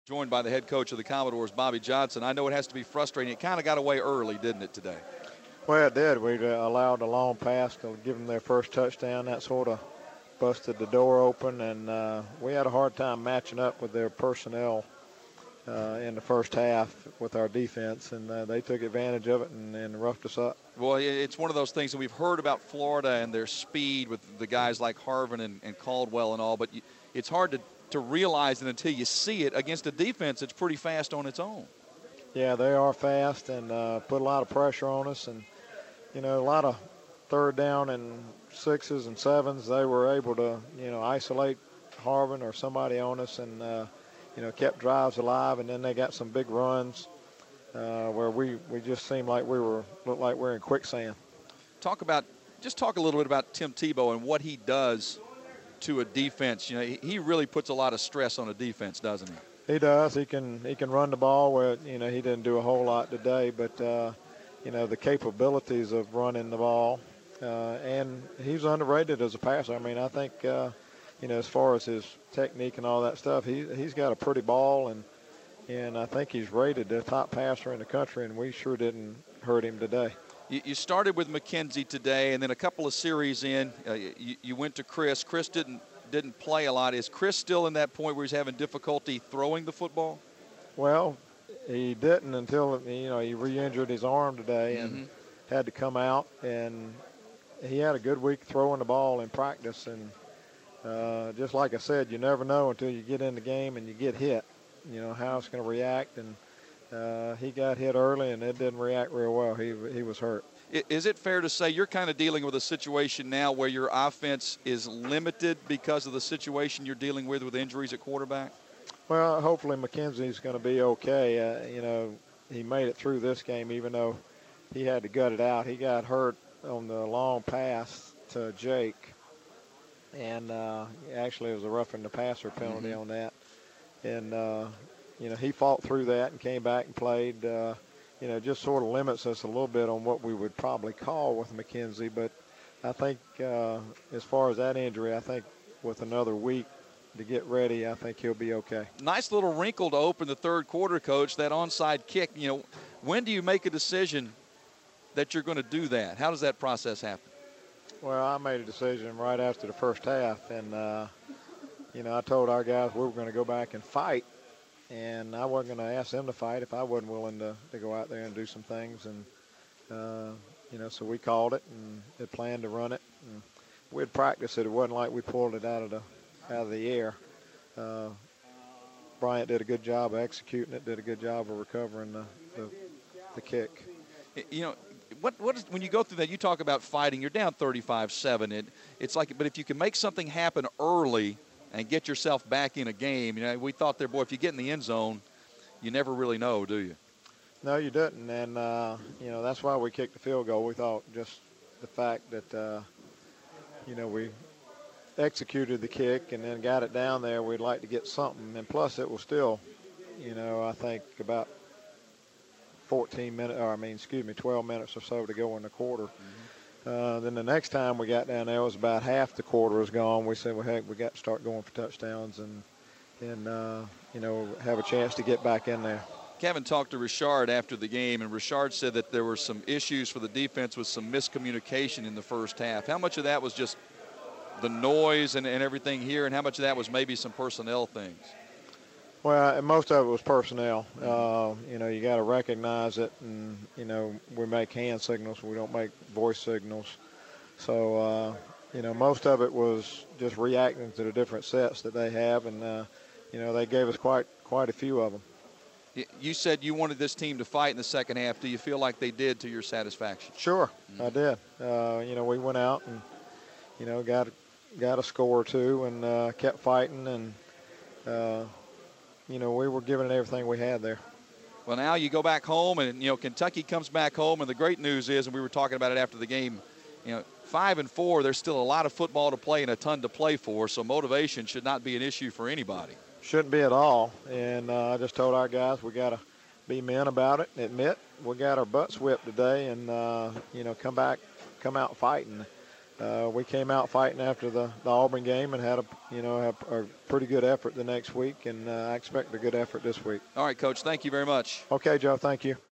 Joined by the head coach of the Commodores, Bobby Johnson. I know it has to be frustrating. It kind of got away early, didn't it, today? Well, it did. We allowed a long pass to give them their first touchdown. That sort of busted the door open, and we had a hard time matching up with their personnel in the first half with our defense, and they took advantage of it and roughed us up. Well, it's one of those things that we've heard about Florida and their speed with the guys like Harvin and Caldwell and all, but it's hard to realize it until you see it against a defense that's pretty fast on its own. Yeah, they are fast and put a lot of pressure on us, and a lot of third down and 6s and 7s. They were able to isolate Harvin or somebody on us, and kept drives alive, and then they got some big runs where we just seemed like looked like we're in quicksand. Talk a little bit about Tim Tebow and what he does to a defense. He really puts a lot of stress on a defense, doesn't he? He does. He can run the ball where he didn't do a whole lot today, but the capabilities of running the ball, and he's underrated as a passer. I mean, I think as far as his technique and all that stuff, he's got a pretty ball, and I think he's rated the top passer in the country, and we sure didn't hurt him today. You started with McKenzie today, and then a couple of series in, you went to Chris. Chris didn't play a lot. Is Chris still in that point where he's having difficulty throwing the football? Well, he didn't until he re-injured his arm today and had to come out, and he had a good week throwing the ball in practice, and just like I said, you never know until you get in the game and you get hit, how it's going to react. And he got hit early, and it didn't react real well. He was hurt. Is it fair to say you're kind of dealing with a situation now where your offense is limited because of the situation you're dealing with injuries at quarterback? Well, hopefully McKenzie's going to be okay. He made it through this game, even though he had to gut it out. He got hurt on the long pass to Jake, and actually it was a roughing the passer penalty on that. And he fought through that and came back and played. Just sort of limits us a little bit on what we would probably call with McKenzie. But I think as far as that injury, I think with another week to get ready, I think he'll be okay. Nice little wrinkle to open the third quarter, Coach, that onside kick. When do you make a decision that you're going to do that? How does that process happen? Well, I made a decision right after the first half, and, I told our guys we were going to go back and fight, and I wasn't going to ask them to fight if I wasn't willing to go out there and do some things. And, so we called it and had planned to run it. And we had practiced it. It wasn't like we pulled it out of the air. Bryant did a good job of executing it, did a good job of recovering the kick. What is, when you go through that, you talk about fighting, you're down 35-7. It's like, but if you can make something happen early and get yourself back in a game, we thought there, boy, if you get in the end zone, you never really know, do you? No, you didn't, and, that's why we kicked the field goal. We thought just the fact that, we executed the kick and then got it down there, we'd like to get something. And plus it was still, I think about 12 minutes or so to go in the quarter. Then the next time we got down there, it was about half the quarter was gone. We said, well, heck, we got to start going for touchdowns and have a chance to get back in there. Kevin talked to Richard after the game, and Richard said that there were some issues for the defense with some miscommunication in the first half. How much of that was just the noise and everything here, and how much of that was maybe some personnel things? Well, most of it was personnel. You got to recognize it, and, we make hand signals. We don't make voice signals. So, most of it was just reacting to the different sets that they have, and, they gave us quite a few of them. You said you wanted this team to fight in the second half. Do you feel like they did to your satisfaction? Sure, I did. We went out and, got a score or two and kept fighting, and, we were giving it everything we had there. Well, now you go back home, and, Kentucky comes back home, and the great news is, and we were talking about it after the game, 5-4, there's still a lot of football to play and a ton to play for, so motivation should not be an issue for anybody. Shouldn't be at all, and I just told our guys we got to be men about it and admit we got our butts whipped today and, come out fighting. we came out fighting after the Auburn game and had a pretty good effort the next week, and I expect a good effort this week. All right, Coach. Thank you very much. Okay, Joe. Thank you.